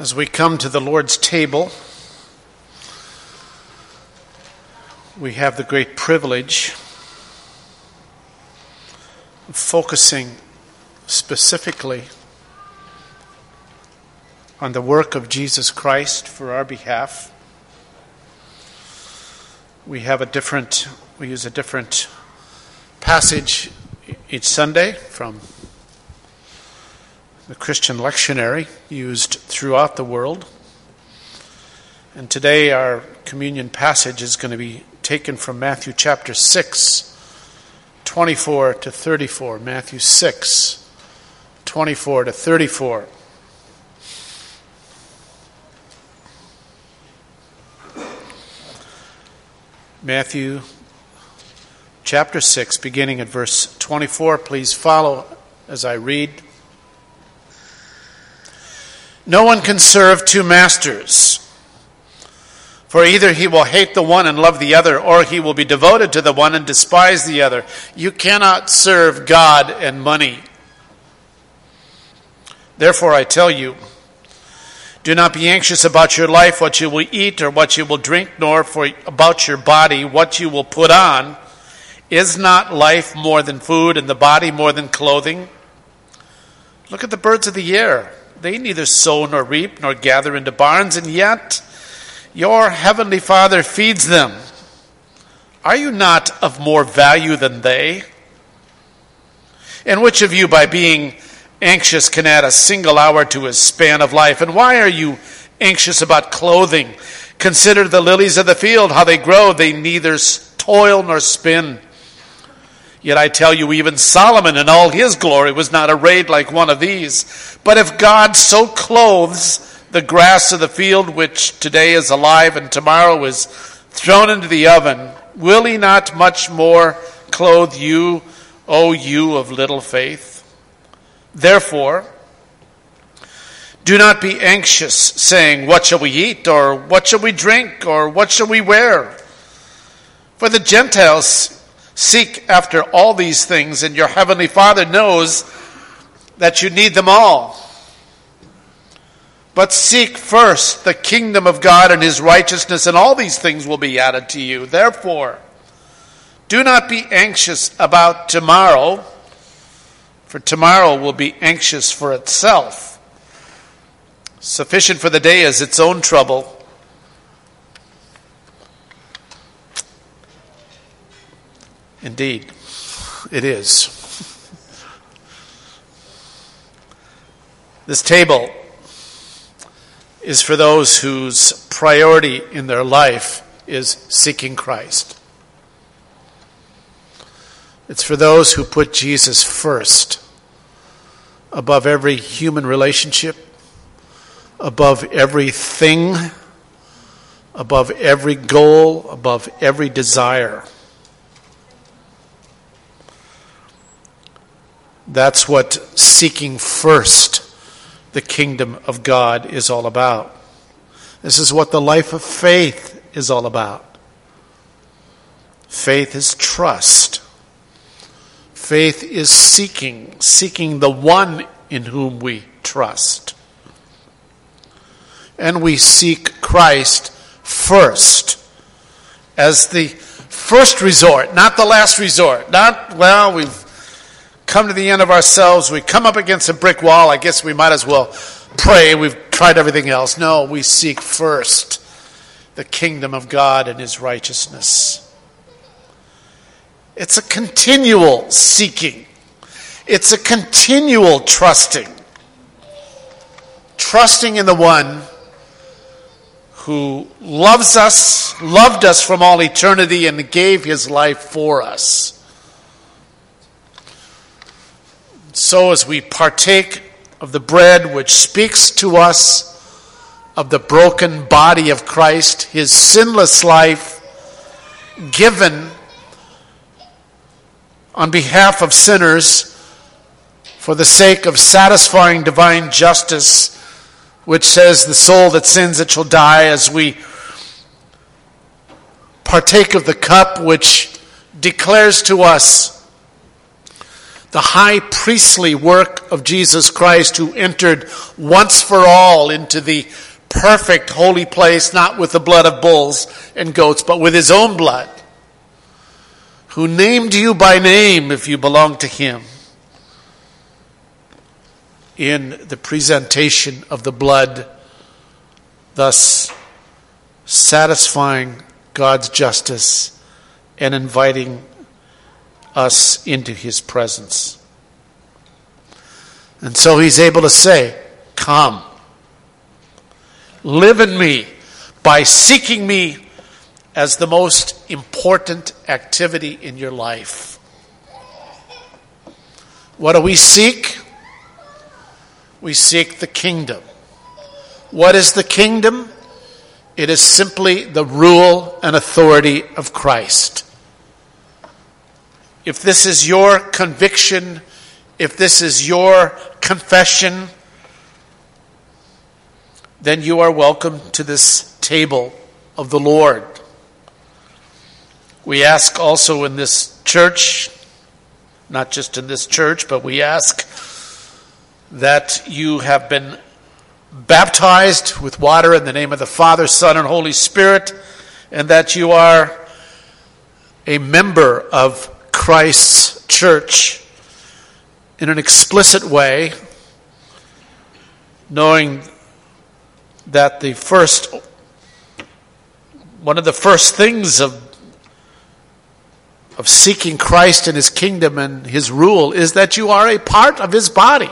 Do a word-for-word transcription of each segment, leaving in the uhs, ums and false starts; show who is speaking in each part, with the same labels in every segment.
Speaker 1: As we come to the Lord's table, we have the great privilege of focusing specifically on the work of Jesus Christ for our behalf. We have a different, we use a different passage each Sunday from the Christian lectionary used throughout the world. And today our communion passage is going to be taken from Matthew chapter six, twenty-four to thirty-four. Matthew six, twenty-four to thirty-four. Matthew chapter six, beginning at verse twenty-four. Please follow as I read. No one can serve two masters, for either he will hate the one and love the other, or he will be devoted to the one and despise the other. You cannot serve God and money. Therefore I tell you, do not be anxious about your life, what you will eat or what you will drink, nor for about your body, what you will put on. Is not life more than food, and the body more than clothing? Look at the birds of the air. They neither sow nor reap nor gather into barns, and yet your heavenly Father feeds them. Are you not of more value than they? And which of you, by being anxious, can add a single hour to his span of life? And why are you anxious about clothing? Consider the lilies of the field, how they grow. They neither toil nor spin. Yet I tell you, even Solomon in all his glory was not arrayed like one of these. But if God so clothes the grass of the field, which today is alive and tomorrow is thrown into the oven, will he not much more clothe you, O you of little faith? Therefore, do not be anxious, saying, what shall we eat, or what shall we drink, or what shall we wear? For the Gentiles seek after all these things, and your heavenly Father knows that you need them all. But seek first the kingdom of God and his righteousness, and all these things will be added to you. Therefore, do not be anxious about tomorrow, for tomorrow will be anxious for itself. Sufficient for the day is its own trouble. Indeed, it is. This table is for those whose priority in their life is seeking Christ. It's for those who put Jesus first, above every human relationship, above everything, above every goal, above every desire. That's what seeking first the kingdom of God is all about. This is what the life of faith is all about. Faith is trust. Faith is seeking, seeking the one in whom we trust. And we seek Christ first as the first resort, not the last resort. Not, well, we've come to the end of ourselves, we come up against a brick wall, I guess we might as well pray, we've tried everything else. No, we seek first the kingdom of God and his righteousness. It's a continual seeking. It's a continual trusting. Trusting in the one who loves us, loved us from all eternity, and gave his life for us. So as we partake of the bread which speaks to us of the broken body of Christ, his sinless life given on behalf of sinners for the sake of satisfying divine justice, which says the soul that sins it shall die, as we partake of the cup which declares to us the high priestly work of Jesus Christ, who entered once for all into the perfect holy place, not with the blood of bulls and goats, but with his own blood, who named you by name if you belong to him, in the presentation of the blood, thus satisfying God's justice and inviting us into his presence. And so he's able to say, come, live in me by seeking me as the most important activity in your life. What do we seek? We seek the kingdom. What is the kingdom? It is simply the rule and authority of Christ. If this is your conviction, if this is your confession, then you are welcome to this table of the Lord. We ask also in this church, not just in this church, but we ask that you have been baptized with water in the name of the Father, Son, and Holy Spirit, and that you are a member of Christ's church in an explicit way, knowing that the first, one of the first things of of seeking Christ and his kingdom and his rule is that you are a part of his body.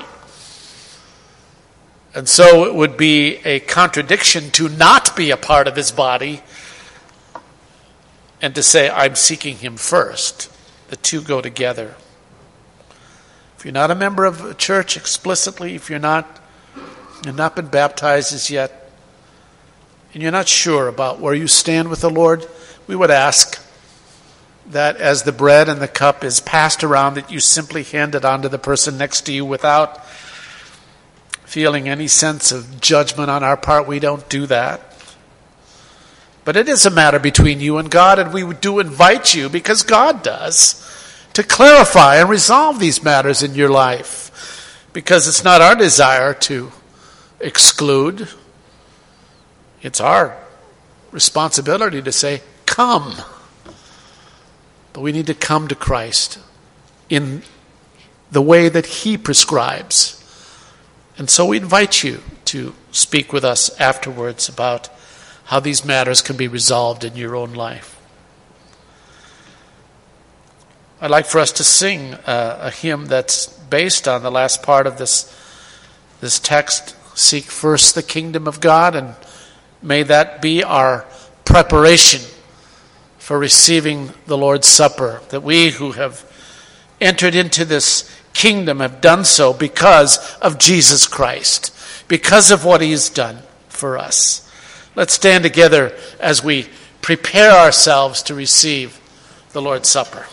Speaker 1: And so it would be a contradiction to not be a part of his body and to say, I'm seeking him first. The two go together. If you're not a member of a church explicitly, if you're not, you've not been baptized as yet, and you're not sure about where you stand with the Lord, we would ask that as the bread and the cup is passed around, that you simply hand it on to the person next to you without feeling any sense of judgment on our part. We don't do that. But it is a matter between you and God, and we do invite you, because God does, to clarify and resolve these matters in your life. Because it's not our desire to exclude. It's our responsibility to say, come. But we need to come to Christ in the way that he prescribes. And so we invite you to speak with us afterwards about how these matters can be resolved in your own life. I'd like for us to sing uh, a hymn that's based on the last part of this, this text, seek first the kingdom of God, and may that be our preparation for receiving the Lord's Supper, that we who have entered into this kingdom have done so because of Jesus Christ, because of what he has done for us. Let's stand together as we prepare ourselves to receive the Lord's Supper.